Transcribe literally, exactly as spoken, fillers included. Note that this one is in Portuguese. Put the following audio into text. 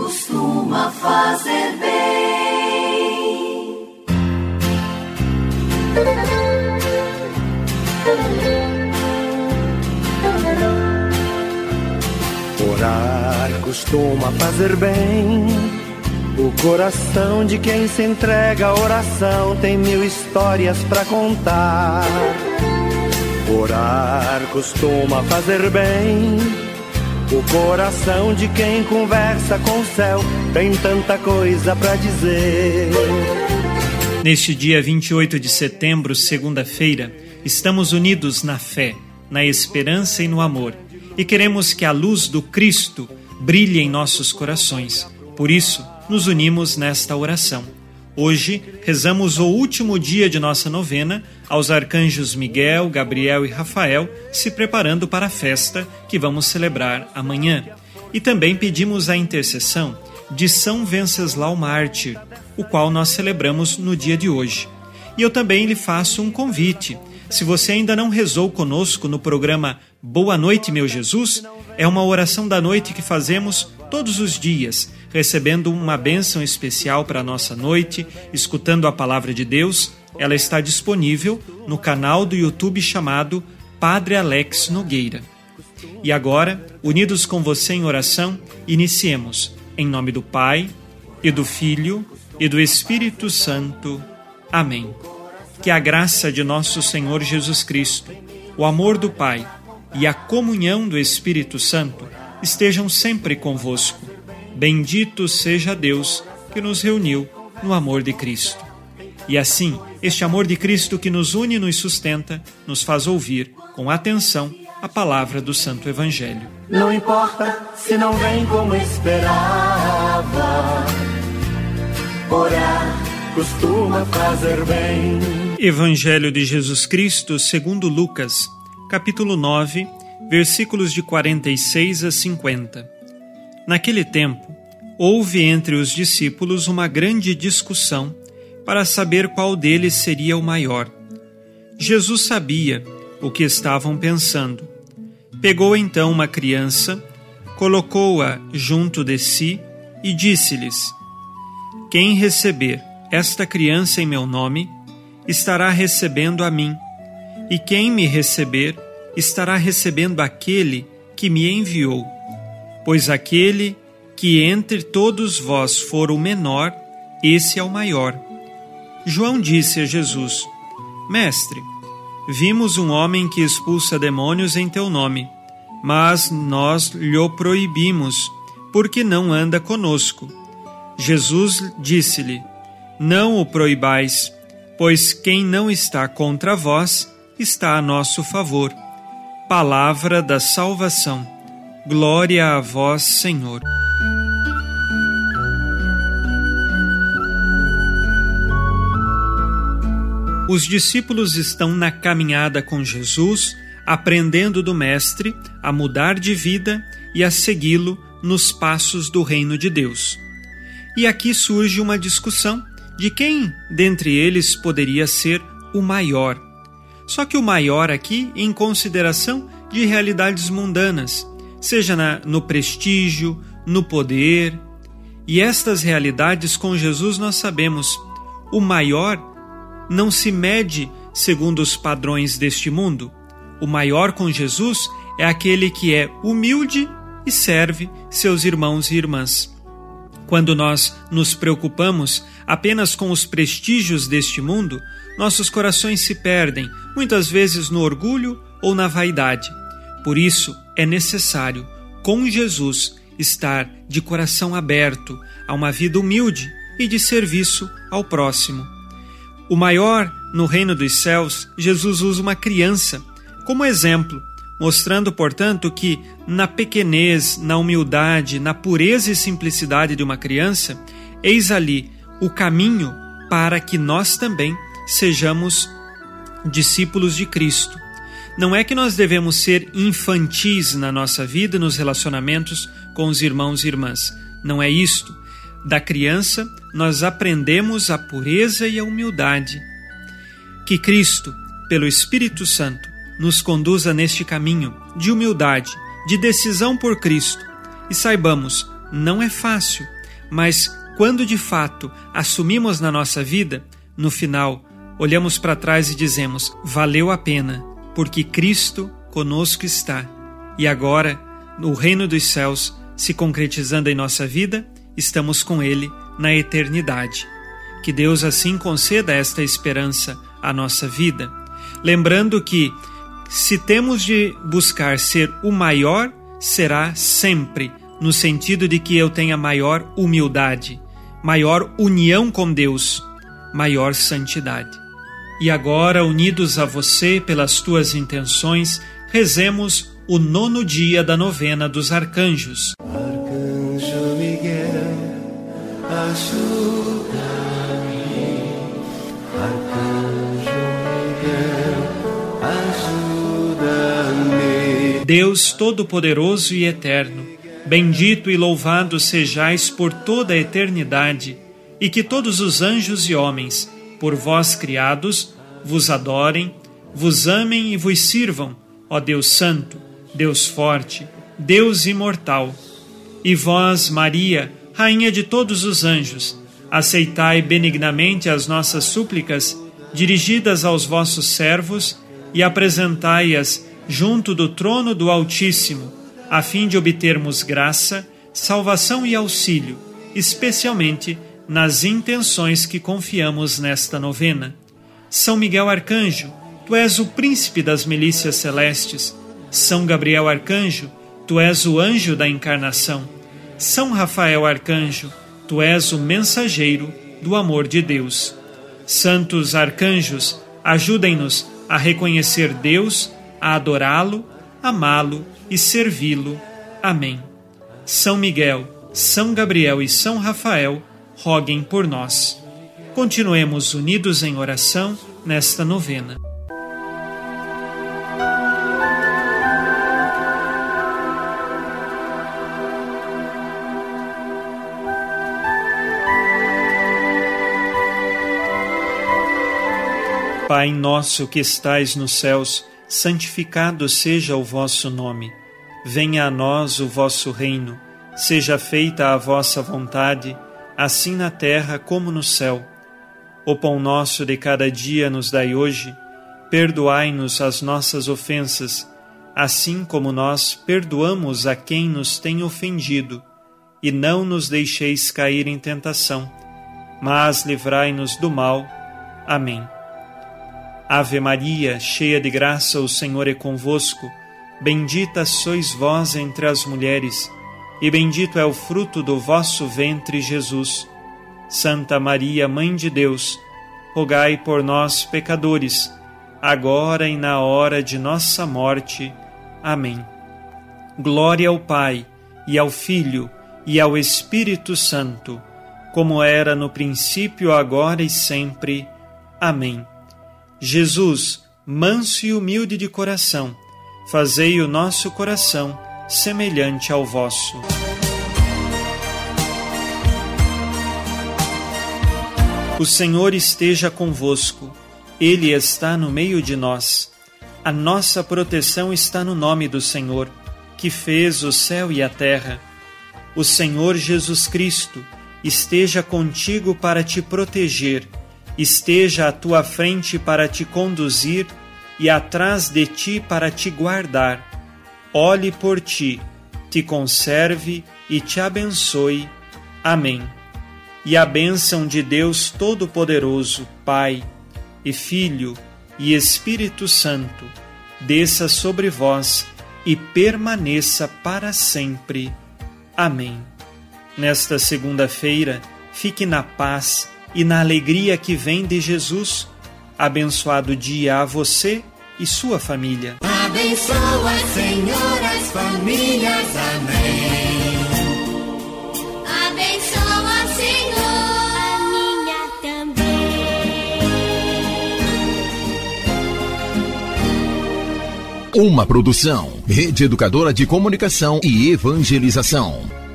costuma fazer bem. Orar costuma fazer bem. O coração de quem se entrega à oração tem mil histórias pra contar. Orar costuma fazer bem. O coração de quem conversa com o céu tem tanta coisa pra dizer. Neste dia vinte e oito de setembro, segunda-feira, estamos unidos na fé, na esperança e no amor, e queremos que a luz do Cristo brilhe em nossos corações. Por isso, nos unimos nesta oração. Hoje, rezamos o último dia de nossa novena aos arcanjos Miguel, Gabriel e Rafael, se preparando para a festa que vamos celebrar amanhã. E também pedimos a intercessão de São Venceslau Mártir, o qual nós celebramos no dia de hoje. E eu também lhe faço um convite. Se você ainda não rezou conosco no programa Boa Noite, Meu Jesus, é uma oração da noite que fazemos todos os dias, recebendo uma bênção especial para a nossa noite, escutando a palavra de Deus. Ela está disponível no canal do YouTube chamado Padre Alex Nogueira. E agora, unidos com você em oração, iniciemos. Em nome do Pai, e do Filho, e do Espírito Santo. Amém. Que a graça de nosso Senhor Jesus Cristo, o amor do Pai e a comunhão do Espírito Santo estejam sempre convosco. Bendito seja Deus que nos reuniu no amor de Cristo. E assim, este amor de Cristo que nos une e nos sustenta, nos faz ouvir com atenção a palavra do Santo Evangelho. Não importa se não vem como esperava, orar costuma fazer bem. Evangelho de Jesus Cristo segundo Lucas, capítulo nove, versículos de quarenta e seis a cinquenta. Naquele tempo, houve entre os discípulos uma grande discussão para saber qual deles seria o maior. Jesus sabia o que estavam pensando. Pegou então uma criança, colocou-a junto de si e disse-lhes: Quem receber esta criança em meu nome, estará recebendo a mim, e quem me receber, estará recebendo aquele que me enviou. Pois aquele que entre todos vós for o menor, esse é o maior. João disse a Jesus: Mestre, vimos um homem que expulsa demônios em teu nome, mas nós lhe proibimos, porque não anda conosco. Jesus disse-lhe: Não o proibais, pois quem não está contra vós, está a nosso favor. Palavra da salvação. Glória a vós, Senhor. Os discípulos estão na caminhada com Jesus, aprendendo do Mestre a mudar de vida e a segui-lo nos passos do reino de Deus. E aqui surge uma discussão de quem dentre eles poderia ser o maior. Só que o maior aqui em consideração de realidades mundanas, seja na, no prestígio, no poder. E estas realidades com Jesus nós sabemos, o maior não se mede segundo os padrões deste mundo. O maior com Jesus é aquele que é humilde e serve seus irmãos e irmãs. Quando nós nos preocupamos apenas com os prestígios deste mundo, nossos corações se perdem, muitas vezes no orgulho ou na vaidade. Por isso, é necessário, com Jesus, estar de coração aberto a uma vida humilde e de serviço ao próximo. O maior no reino dos céus, Jesus usa uma criança como exemplo, mostrando, portanto, que na pequenez, na humildade, na pureza e simplicidade de uma criança, eis ali o caminho para que nós também sejamos discípulos de Cristo. Não é que nós devemos ser infantis na nossa vida, nos relacionamentos com os irmãos e irmãs. Não é isto. Da criança, nós aprendemos a pureza e a humildade. Que Cristo, pelo Espírito Santo, nos conduza neste caminho de humildade, de decisão por Cristo. E saibamos, não é fácil, mas quando de fato assumimos na nossa vida, no final, olhamos para trás e dizemos: valeu a pena, porque Cristo conosco está. E agora, no reino dos céus, se concretizando em nossa vida, estamos com Ele na eternidade. Que Deus assim conceda esta esperança à nossa vida. Lembrando que, se temos de buscar ser o maior, será sempre no sentido de que eu tenha maior humildade, maior união com Deus, maior santidade. E agora, unidos a você pelas tuas intenções, rezemos o nono dia da novena dos arcanjos. Arcanjo Miguel, ajuda-me. Arcanjo Miguel, ajuda-me. Deus Todo-Poderoso e Eterno, bendito e louvado sejais por toda a eternidade, e que todos os anjos e homens, por vós criados, vos adorem, vos amem e vos sirvam, ó Deus Santo, Deus Forte, Deus Imortal. E vós, Maria, Rainha de todos os anjos, aceitai benignamente as nossas súplicas, dirigidas aos vossos servos, e apresentai-as junto do trono do Altíssimo, a fim de obtermos graça, salvação e auxílio, especialmente nas intenções que confiamos nesta novena. São Miguel Arcanjo, tu és o príncipe das milícias celestes. São Gabriel Arcanjo, tu és o anjo da encarnação. São Rafael Arcanjo, tu és o mensageiro do amor de Deus. Santos arcanjos, ajudem-nos a reconhecer Deus, a adorá-lo, amá-lo e servi-lo. Amém. São Miguel, São Gabriel e São Rafael, roguem por nós. Continuemos unidos em oração nesta novena. Pai nosso que estais nos céus, santificado seja o vosso nome. Venha a nós o vosso reino. Seja feita a vossa vontade, assim na terra como no céu. O pão nosso de cada dia nos dai hoje. Perdoai-nos as nossas ofensas, assim como nós perdoamos a quem nos tem ofendido. E não nos deixeis cair em tentação, mas livrai-nos do mal. Amém. Ave Maria, cheia de graça, o Senhor é convosco. Bendita sois vós entre as mulheres, e bendito é o fruto do vosso ventre, Jesus. Santa Maria, Mãe de Deus, rogai por nós, pecadores, agora e na hora de nossa morte. Amém. Glória ao Pai, e ao Filho, e ao Espírito Santo, como era no princípio, agora e sempre. Amém. Jesus, manso e humilde de coração, fazei o nosso coração semelhante ao vosso. O Senhor esteja convosco, Ele está no meio de nós. A nossa proteção está no nome do Senhor, que fez o céu e a terra. O Senhor Jesus Cristo esteja contigo para te proteger, esteja à tua frente para te conduzir e atrás de ti para te guardar. Olhe por ti, te conserve e te abençoe. Amém. E a bênção de Deus Todo-Poderoso, Pai e Filho e Espírito Santo, desça sobre vós e permaneça para sempre. Amém. Nesta segunda-feira, fique na paz e na alegria que vem de Jesus. Abençoado dia a você e sua família. Abençoa, Senhor, as famílias. Amém. Abençoa, Senhor, a minha também. Uma produção, Rede Educadora de Comunicação e Evangelização.